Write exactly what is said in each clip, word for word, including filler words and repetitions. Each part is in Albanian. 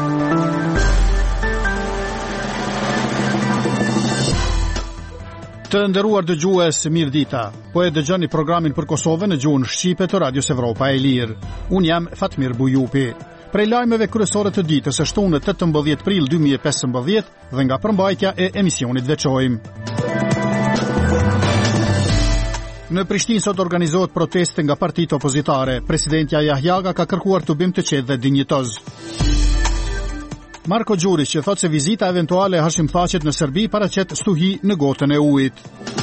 Të nderuar dëgjues, mirëdita. Po e dëgjoni programin për Kosovën në gjuhën shqipe të Radios Evropa e Lirë. Un jam Fatmir Bujupi. Prej lajmeve kryesore të ditës së shtunë tetëmbëdhjetë prill dy mijë e pesëmbëdhjetë dhe nga përmbajtja e emisionit veçojmë. Në Prishtinë sot organizohet proteste nga partitë opozitare. Presidentja Jahjaga ka kërkuar tubim të qetë dhe dinjitoz. Marko Gjurić që thot se vizita eventuale e Hashim Thaqit në Serbi paraqet stuhi në gotën e ujit.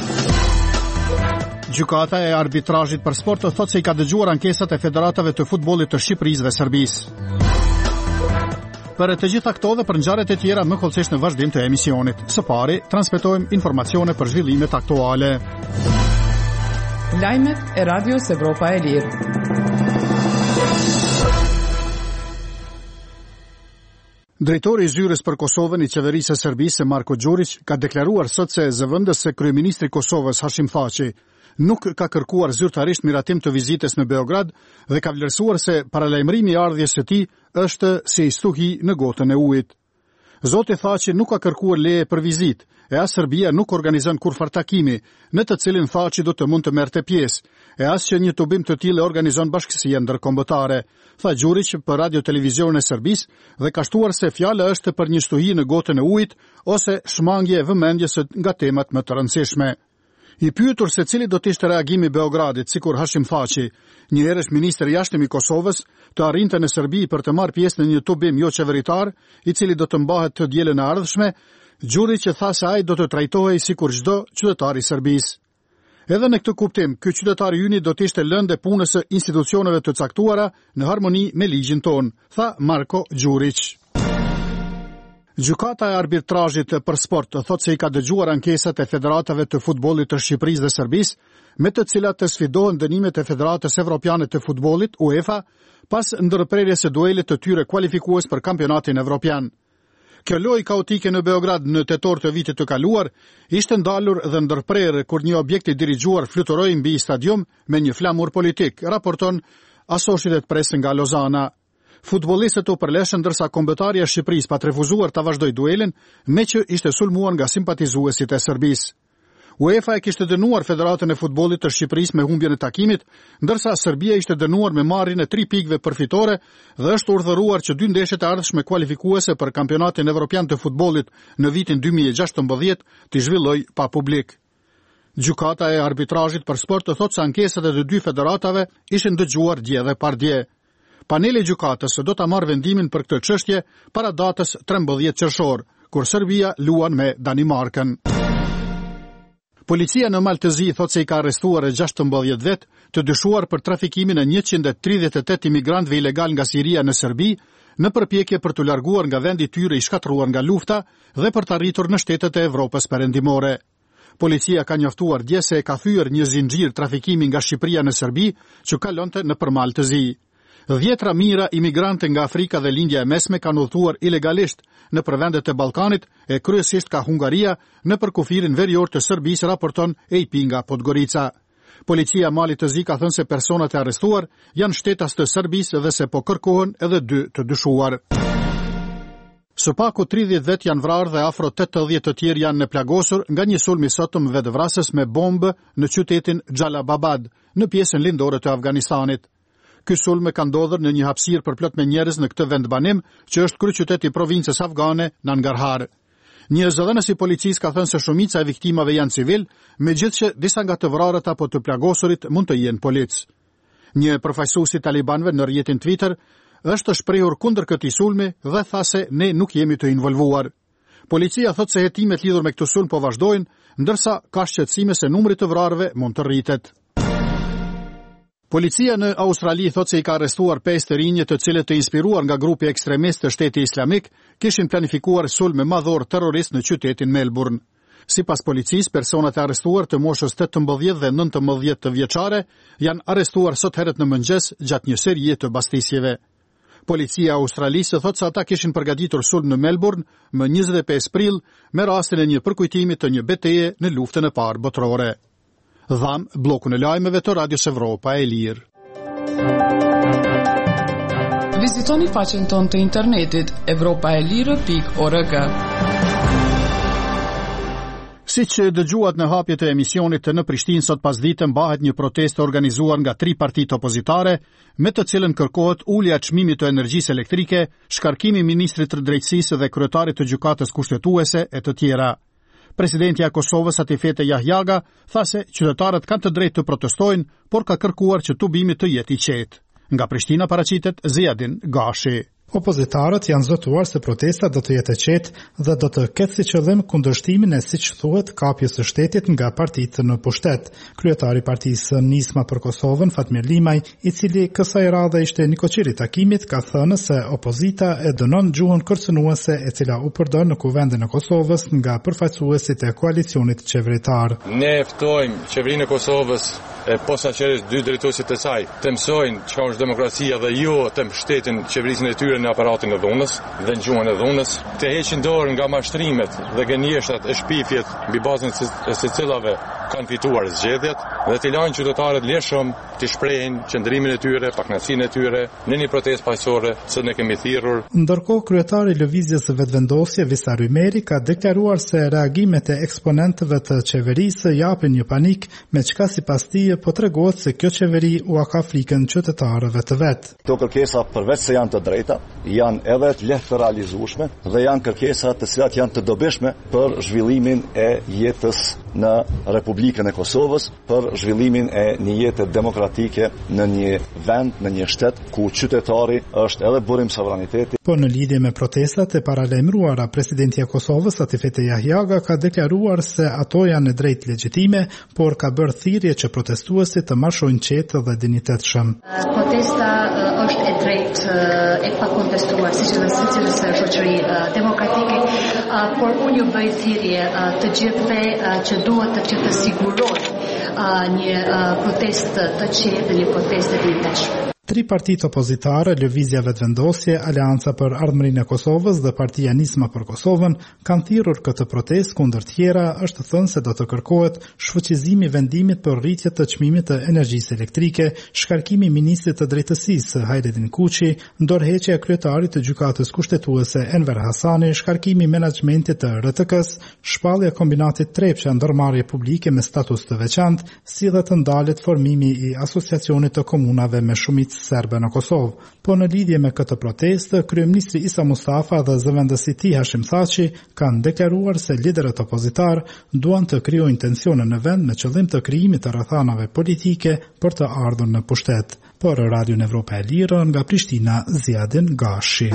Gjykata e arbitrazhit për sport thot se i ka dëgjuar ankesat e federatave të futbollit të Shqipërisë dhe Serbisë. Për të gjitha këto dhe për ngjarjet e tjera më kollësisht në vazhdim të emisionit. Së pari, transmetojmë informacione për zhvillimet aktuale. Lajmet e Radios Evropa e Lirë. Drejtori i zyrës për Kosovën i qeverisë së Serbisë Marko Gjurić ka deklaruar sot se zëvendës se kryeministri i Kosovës Hashim Thaçi nuk ka kërkuar zyrtarisht miratim të vizitës në Beograd dhe ka vlerësuar se paralajmërimi i ardhjes së tij është si i stuhi në gotën e ujit. Zoti Thaçi nuk ka kërkuar leje për vizitë, e as Serbia nuk organizon kurfar takimi, në të cilin Thaçi do të mund të merrte pjesë, e as që një tubim të tillë organizon bashkësia ndërkombëtare, tha Gjurić për radio televizionin e Serbisë dhe ka shtuar se fjala është për një stuhi në gotën e ujit ose shmangje e vëmendjes nga temat më të rëndësishme. I pyetur se cili do të ishte reagimi i Beogradit, sikur Hashim Thaçi, një herësh ministër i jashtëm i Kosovës, të arrinte në Serbi për të marrë pjesë në një tubim jo qeveritar, i cili do të mbahet të dielën e ardhshme, Gjurić tha se ai do të trajtohej sikur çdo qytetar i Serbisë. Edhe në këtë kuptim, ky qytetar i yni do të ishte lëndë e punës së institucioneve të caktuara në harmoni me ligjin ton, tha Marko Gjurić. Gjykata e arbitrazhit për sport thot se i ka dëgjuar ankesat e federatave të futbollit të Shqipërisë dhe Serbisë, me të cilat të sfidohen dënimet e Federatës Evropiane të Futbollit UEFA pas ndërprerjes së duelit të tyre kualifikues për kampionatin evropian. Kjo lojë kaotike në Beograd në tetor të vitit të kaluar ishte ndalur dhe ndërprerë kur një objekt i dirigjuar fluturoi mbi stadium me një flamur politik, raporton Associated Press nga Lozana. Futbollistët u përleshën ndërsa kombëtarja e Shqipërisë pa refuzuar ta vazhdoi duelin, me që ishte sulmuar nga simpatizuesit e Serbisë. UEFA e kishte dënuar Federatën e Futbollit të Shqipërisë me humbjen e takimit, ndërsa Serbia ishte dënuar me marrjen e tri pikëve përfitore dhe është urdhëruar që dy ndeshjet e ardhshme kualifikuese për kampionatin evropian të futbollit në vitin dy mijë e gjashtëmbëdhjetë të zhvillojë pa publik. Gjykata e arbitrazhit për sport thotë se ankesat e të dy federatave ishin dëgjuar dje dhe pardje. Paneli i gjykatës do ta marrë vendimin për këtë çështje para datës trembëdhjetë qershor, kur Serbia luan me Danimarkën. Policia në Maltëzi thot se i ka arrestuar gjashtëmbëdhjetë vet të dyshuar për trafikimin e njëqind e tridhjetë e tetë imigrantëve ilegal nga Siria në Serbi, në përpjekje për të larguar nga vendi i tyre i shkatruar nga lufta dhe për të arritur në shtetet e Evropës perëndimore. Policia ka njoftuar dje se e ka thyer një zinxhir trafikimi nga Shqipëria në Serbi që kalonte nëpër Maltëzi. Dhjetra mijëra imigrantë nga Afrika dhe Lindja e Mesme kanë udhëtuar ilegalisht në vendet e Ballkanit, e kryesisht ka Hungaria, në përkufirin verior të Serbisë, raporton A P nga Podgorica. Policia Malit të Zi ka thënë se personat e arrestuar janë shtetas të Serbisë dhe se po kërkohen edhe dy të dyshuar. Së paku tridhjetë vet janë vrarë dhe afro tetëdhjetë të tjerë janë në plagosur nga një sulm i sotëm vetvrasës me bombë në qytetin Xhalababad, në pjesën lindore të Afganistanit. Ky sulm ka ndodhur në një hapësirë përplot me njerëz në këtë vend banim, që është kryeqytet i provincës afgane Nangarhar. Një zëdhënës i policisë ka thënë se shumica e viktimave janë civil, megjithëse disa nga të vrarët apo të plagosurit mund të jenë polic. Një përfaqësues i talibanëve në rrjetin Twitter është shprehur kundër këtij sulmi dhe tha se ne nuk jemi të involvuar. Policia thotë se hetimet lidhur me këtë sulm po vazhdojnë, ndërsa ka shqetësime se numri të vrarëve mund të rritet. Policia në Australi thotë se i ka arrestuar pesë të rinj të cilët të inspiruar nga grupi ekstremist të Shtetit Islamik kishin planifikuar sulme madhor terrorist në qytetin Melbourne. Sipas policisë, personat e arrestuar të moshës tetëmbëdhjetë dhe nëntëmbëdhjetë të vjeçare janë arrestuar sot herët në mëngjes gjatë një serie të bastisjeve. Policia australisë thotë se ata kishin përgatitur sulm në Melbourne më njëzet e pesë prill me rastin e një përkujtimi të një betejë në luftën e parë botërore. Dham blokun e lajmeve të Radios Evropa e Lirë. Vizitojmë Vizitoni faqen tonë të internetit evropa e lirë pikë org. Si që dëgjuat në hapje të emisionit në Prishtinë sot pasdite mbahet një protestë organizuar nga tri partitë opozitare, me të cilën kërkohet ulja e çmimit të energjisë elektrike, shkarkimi i ministrit të drejtësisë dhe kryetarit të gjykatës kushtetuese e të tjera. Presidentja e Kosovës Atifete Jahjaga tha se qytetarët kanë të drejtë të protestojnë, por ka kërkuar që tubimi të jetë i qetë. Nga Prishtina paraqitet Ziadin Gashi. Opozitarët janë zotuar se protesta do të jetë e qetë dhe do të ketë si qëllim kundërshtimin e siç thuhet kapjes së shtetit nga partitë në pushtet. Kryetari i Partisë Nisma për Kosovën, Fatmir Limaj, i cili kësaj radhe ishte nikoqiri i takimit, ka thënë se opozita e dënon gjuhën kërcënuese e cila u përdor në kuvendin e Kosovës nga përfaqësuesit e koalicionit qeveritar. Ne ftojmë qeverinë e Kosovës e posaçërisht dy drejtuesit e saj të mësojnë çka është demokracia dhe jo të mbështetin qeverisjen e tyre në aparatin e dhunës dhe në gjuhën e dhunës, të heqin dorë nga mashtrimet dhe gënjeshtat e shpifjet mbi bazën e secilave kanë fituar zgjedhjet dhe të lajnë qytetarët lehshëm të shprehin qëndrimin e tyre, pakënaqësinë e tyre në një protestë paqësore se ne kemi thirrur. Ndërkohë kryetari i lëvizjes së vetëvendosje Visar Ymeri ka deklaruar se reagimet e eksponentëve të qeverisë japin një panik, me çka sipas tij po tregohet se kjo qeveri u ka frikën qytetarëve të vet. Këto kërkesa përveç se janë të drejta, janë edhe të lehtë të realizueshme dhe janë kërkesa të cilat janë të dobishme për zhvillimin e jetës në Republikën e Kosovës, për zhvillimin e një jete demokratike në një vend, në një shtet ku qytetari është edhe burim sovraniteti. Po në lidhje me protestat e paralajmëruara, presidenti i Kosovës Atifete Jahjaga ka deklaruar se ato janë në drejtë legjitime, por ka bërë thirrje që protestuesit të marshojnë qetë dhe dinjitetshëm. Protesta është e drejtë e pakontestuar siç edhe secila shoqëri demokratike, por unë ju bëj thirrje të gjithëve që duhet të që të sigurojnë një protestë të qetë dhe një protestë të dinjitetshme. Tri partitë opozitare, Lëvizja Vetëvendosje, Aleanca për Ardhmërinë e Kosovës dhe Partia Nisma për Kosovën, kanë thirrur këtë protestë kundër tjera, është thënë se do të kërkohet shfuqizimi i vendimit për rritje të çmimit të energjisë elektrike, shkarkimi i ministrit të drejtësisë Hajredin Kuçi, ndorheqja e kryetarit të gjykatës kushtetuese Enver Hasani, shkarkimi i menaxhmentit të R T K-s, shpallja e kombinatit Trepça ndërmarrje publike me status të veçantë, si dhe të ndalet formimi i asociacionit të komunave me shumicë serbe në Kosovë. Po në lidhje me këtë protestë, kryeministri Isa Mustafa dhe zëvendësi i tij Hashim Thaçi kanë deklaruar se liderët opozitar duan të krijojnë tensione në vend me qëllim të krijimit të rrethanave politike për të ardhur në pushtet. Por Radio Evropa e Lirë nga Prishtina, Ziadin Gashi.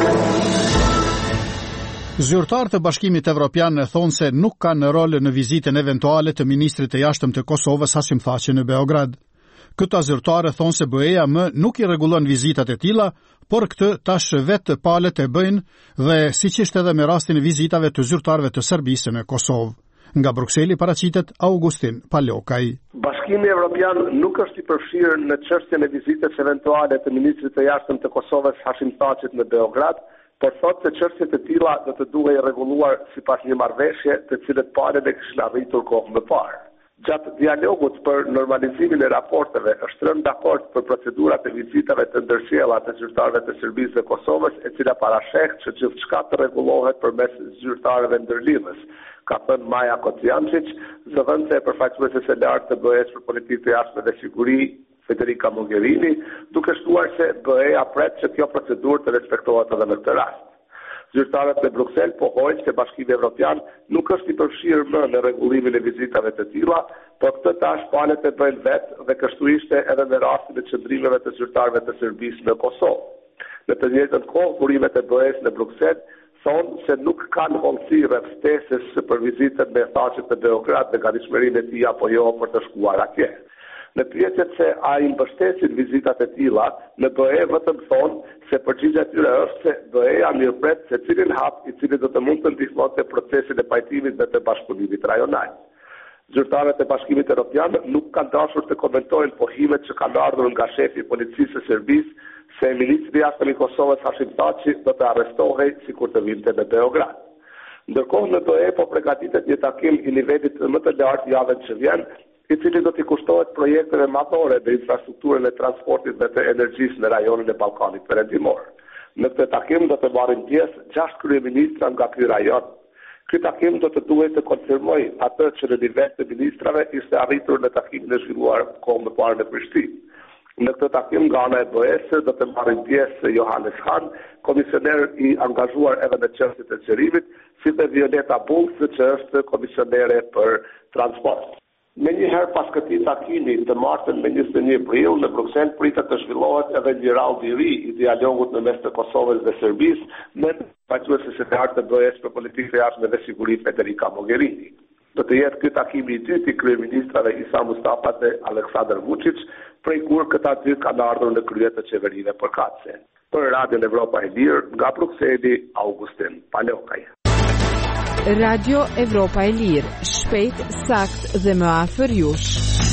Zyrtarët e Bashkimit Evropian thonë se nuk kanë rol në vizitën eventuale të ministrit të jashtëm të Kosovës Hashim Thaçi në Beograd. Këta zyrtare thonë se B E-ja më nuk i rregullon vizitat e tilla, por këtë tash vetë palët e bëjnë dhe siç ishte edhe me rastin e vizitave të zyrtarëve të Serbisë në Kosovë. Nga Brukseli paraqitet Augustin Palokaj. Bashkimi Evropian nuk është i përfshirë në çështjen e vizitës eventuale të ministrit të jashtëm të Kosovës Hashim Thaçit në Beograd, por thotë se çështjet e tilla do të duhej rregulluar sipas një marrëveshje të cilët palët e kishin arritur kohë më parë. Gjatë dialogut për normalizimin e raporteve është rënë dakord për procedurat e vizitave të ndërsjella të zyrtarëve të Serbisë dhe Kosovës, e cila parasheh që gjithçka të rregullohet përmes zyrtarëve ndërlidhës, ka thënë Maja Kocijancic, zëvendëse e përfaqësuese së lartë të B E-s për politikë të jashtme dhe siguri, Federica Mogherini, duke shtuar se B E-ja pret që kjo procedurë të respektohet edhe në këtë rast. Zyrtarët në Bruksel pohojnë se Bashkimi Evropian nuk është i përfshirë më në rregullimin e vizitave të tilla, por këtë tash palët e bëjnë vetë dhe kështu ishte edhe në rastin e qëndrimeve të zyrtarëve të Serbisë në Kosovë. Në të njëjtën kohë, burimet e B E-s në Bruksel thonë se nuk kanë hollësi rreth ftesës për vizitën me Thaçit në Beograd dhe gatishmërinë e tij apo jo për të shkuar atje. Në pyetjet se a i mbështesin vizitat e tilla, në B E vetëm thonë se përgjigjja e tyre është se B E-ja mirëpret se cilin hap i cili do të mund të ndihmonte procesin e pajtimit dhe të bashkëpunimit rajonal. Zyrtarët e Bashkimit Evropian nuk kanë dashur të komentojnë pohimet që kanë ardhur nga shefi i policisë së Serbisë se ministri i jashtëm i Kosovës Hashim Thaçi do të arrestohej sikur të vinte në Beograd. Ndërkohë në B E po përgatitet një takim i nivelit më të lartë javën që vjen, i cili do t'i kushtohet projekteve madhore dhe infrastrukturën e transportit dhe të energjisë në rajonin e Ballkanit Perëndimor. Në këtë takim do të marrin pjesë gjashtë kryeministra nga ky rajon. Ky takim do të duhet të konfirmoj atë që në nivel të ministrave ishte arritur në takimin e zhvilluar kohë më parë në Prishtinë. Në këtë takim nga ana e B E S do të marrin pjesë Johannes Hahn, komisioner i angazhuar edhe në çështjet e zgjerimit, si dhe Violeta Bulc, që është komisionere për transport. Me njëherë pas këtij takimi të martën me njëzet e një prill në Bruksel pritet të zhvillohet edhe një raund i ri i dialogut në mes të Kosovës dhe Serbisë me paqësuesi sekretar të B E S për politikë të jashtme dhe siguri Federica Mogherini. Do të jetë ky takimi i dytë i kryeministrave Isa Mustafa dhe Aleksandar Vučić, prej kur këta dy kanë ardhur në krye të qeverive përkatëse. Për Radion Evropa e Lirë, nga Brukseli, Augustin Palokaj. Radio Evropa e Lirë, shpejt, sakt dhe më afër jush.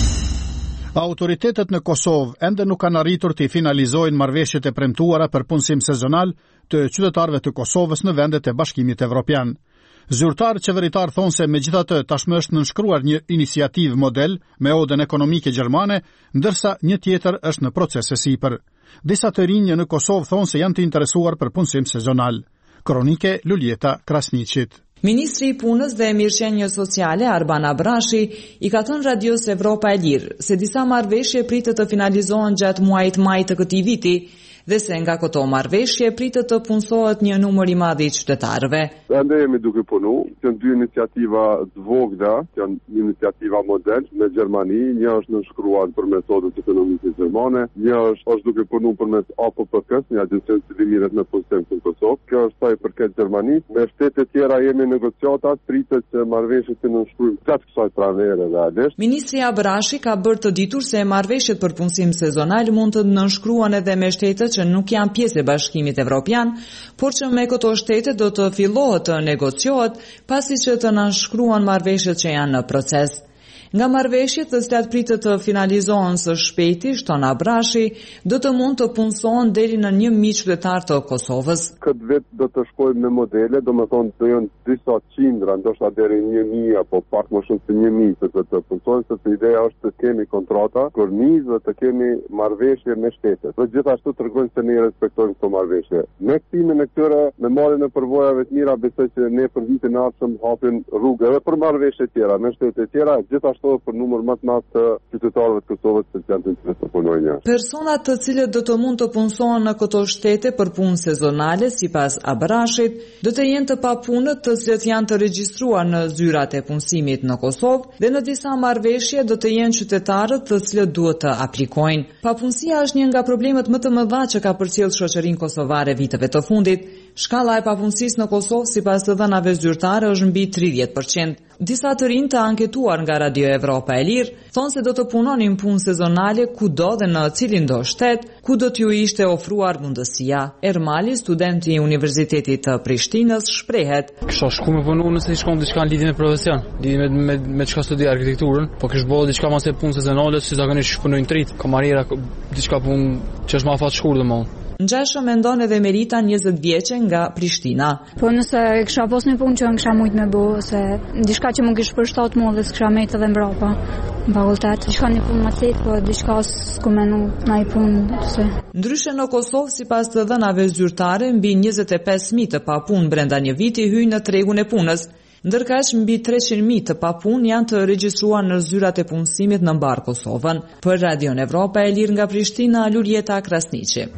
Autoritetet në Kosovë ende nuk kanë arritur të finalizojnë marrëveshjet e premtuara për punësim sezonal të qytetarëve të Kosovës në vendet e Bashkimit Evropian. Zyrtar qeveritar thonë se megjithatë tashmë është nënshkruar një iniciativë model me odën ekonomike gjermane, ndërsa një tjetër është në proces e sipër. Disa të rinj në Kosovë thonë se janë të interesuar për punësim sezonal. Kronike Luljeta Krasniqit. Ministri i Punës dhe Mirëqenies Sociale Arban Abrashi i ka thënë Radios Evropa e Lirë se disa marrëveshje pritet të finalizohen gjatë muajit maj të këtij viti dhe se nga këto marrëveshje pritet të punësohet një numër i madh i qytetarëve. Ende jemi duke punu, janë dy iniciativa të vogla, janë iniciativa model me Gjermani, një është nënshkruar përmes odës ekonomike gjermane, një është, është duke punu përmes A P P K-s, një agjencion që mirët me punësim në Kosovë. Kjo është sa i përket Gjermanisë. Me shtete tjera jemi negociatat, pritet që marrëveshjet të nënshkruajmë gjatë kësaj pranvere realisht. Ministri Abrashi ka bërë të ditur se marrëveshjet për punësim sezonal mund të nënshkruan edhe me shtetet që nuk janë pjesë e Bashkimit Evropian, por që me këto shtete do të fillohet të negociohet pasi që të nënshkruan marrëveshjet që janë në proces. Nga marrëveshjet të cilat pritet të finalizohen së shpejti, shton Abrashi, do të mund të punësohen deri në një mijë qytetar të Kosovës. Këtë vit do të shkojmë në modele, do të thonë të jenë disa qindra, ndoshta deri një mijë apo pak më shumë se një mijë të të punësohen, sepse ideja është të kemi kontrata, kornizë dhe të kemi marrëveshje me shtetet. Dhe gjithashtu tregojnë se ne respektojmë këto marrëveshje. Me ktimin e këtyre, me marrjen e përvojave të mira, besoj që ne për vitin e ardhshëm hapim rrugë edhe për marrëveshje tjera me shtete tjera, gjithashtu për numër më të madh të qytetarëve të Kosovës që janë të interesuar të punojnë jashtë. Personat të cilët do të mund të punësohen në këto shtete për punë sezonale, sipas Abrashit, do të jenë të papunët të cilët janë të regjistruar në zyrat e punësimit në Kosovë dhe në disa marrëveshje do të jenë qytetarët të cilët duhet të aplikojnë. Papunësia është një nga problemet më të mëdha që ka përcjellë shoqërinë kosovare viteve të fundit. Shkalla e papunësisë në Kosovë sipas të dhënave zyrtare është mbi tridhjetë përqind. Disa të rinj të anketuar nga Radio Evropa e Lirë thonë se do të punonin punë sezonale kudo dhe në cilin do shtet ku do t'ju ishte ofruar mundësia. Ermali, studenti i Universitetit të Prishtinës, shprehet: Kisha shku me punu nëse shkon diçka në lidhje me profesion, lidhje me me, me çka studioj arkitekturën, po kish bëu diçka më se punë sezonale, si zakonisht punojnë trit, kamariera, diçka punë që është më afat shkurt domosdoshmë. Ngjashëm mendon edhe Merita, njëzet vjeçe nga Prishtina. Po nëse kisha pas një punë që kisha mujt me bëu, se diçka që më kish përshtat mua dhe s'kisha me të edhe mbrapa. Në fakultet, diçka një punë më të lehtë, po diçka s'ku menu ndaj punë se. Ndryshe në Kosovë, sipas të dhënave zyrtare, mbi njëzet e pesë mijë të papunë brenda një viti hyjnë në tregun e punës. Ndërkaq mbi treqind mijë të papunë janë të regjistruar në zyrat e punësimit në mbar Kosovën. Për Radion Evropa e Lirë nga Prishtina, Luljeta Krasniqi.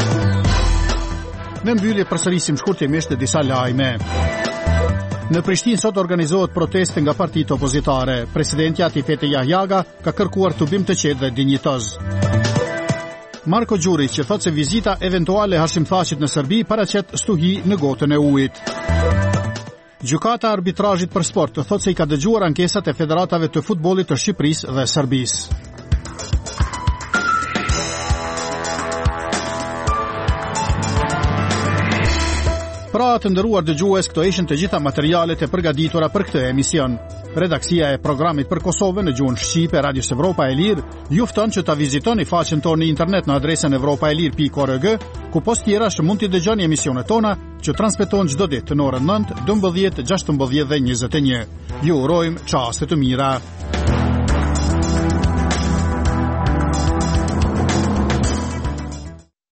Në mbyllje përsërisim shkurtimisht disa lajme. Në Prishtinë sot organizohet proteste nga partitë opozitare. Presidenti Atifete Jahjaga ka kërkuar tubim të qetë dhe dinjitoz. Marko Gjurić që thotë se vizita eventuale Hashim Thaqit në Serbi paraqet stuhi në gotën e ujit. Gjykata e arbitrazhit për sport të thotë se i ka dëgjuar ankesat e federatave të futbollit të Shqipërisë dhe Serbisë. Pra të ndëruar dëgjues, këto ishin të gjitha materialet e përgatitura për këtë emision. Redaksia e programit për Kosovën në gjuhën shqipe Radios Evropa e Lirë ju fton që ta vizitoni faqen tonë në internet në adresën evropaelir pikë org, ku post tjera që mund t'i dëgjoni emisionet tona që transmetohen çdo ditë në orën nëntë, dymbëdhjetë, gjashtëmbëdhjetë dhe njëzet e një. Ju urojmë çaste të mira.